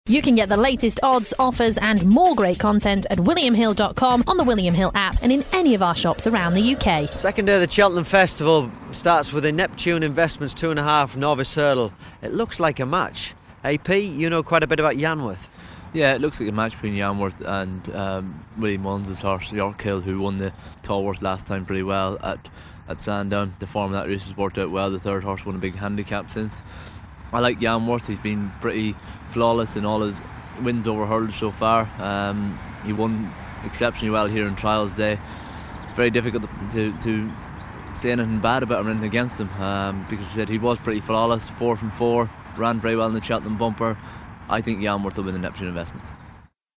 You can get the latest odds, offers and more great content at williamhill.com, on the William Hill app and in any of our shops around the UK. Second day of the Cheltenham Festival starts with a Neptune Investments 2.5 novice hurdle. It looks like a match. AP, you know quite a bit about Yanworth. Yeah, it looks like a match between Yanworth and Willie Mullins' horse, York Hill, who won the Tallworth last time pretty well at Sandown. The form of that race has worked out well. The third horse won a big handicap since. I like Yanworth. He's been pretty flawless in all his wins over hurdles so far. He won exceptionally well here on Trials Day. It's very difficult to say anything bad about him or anything against him, because I said he was pretty flawless, 4 from 4, ran very well in the Cheltenham bumper. I think Yanworth will win the Neptune Investments.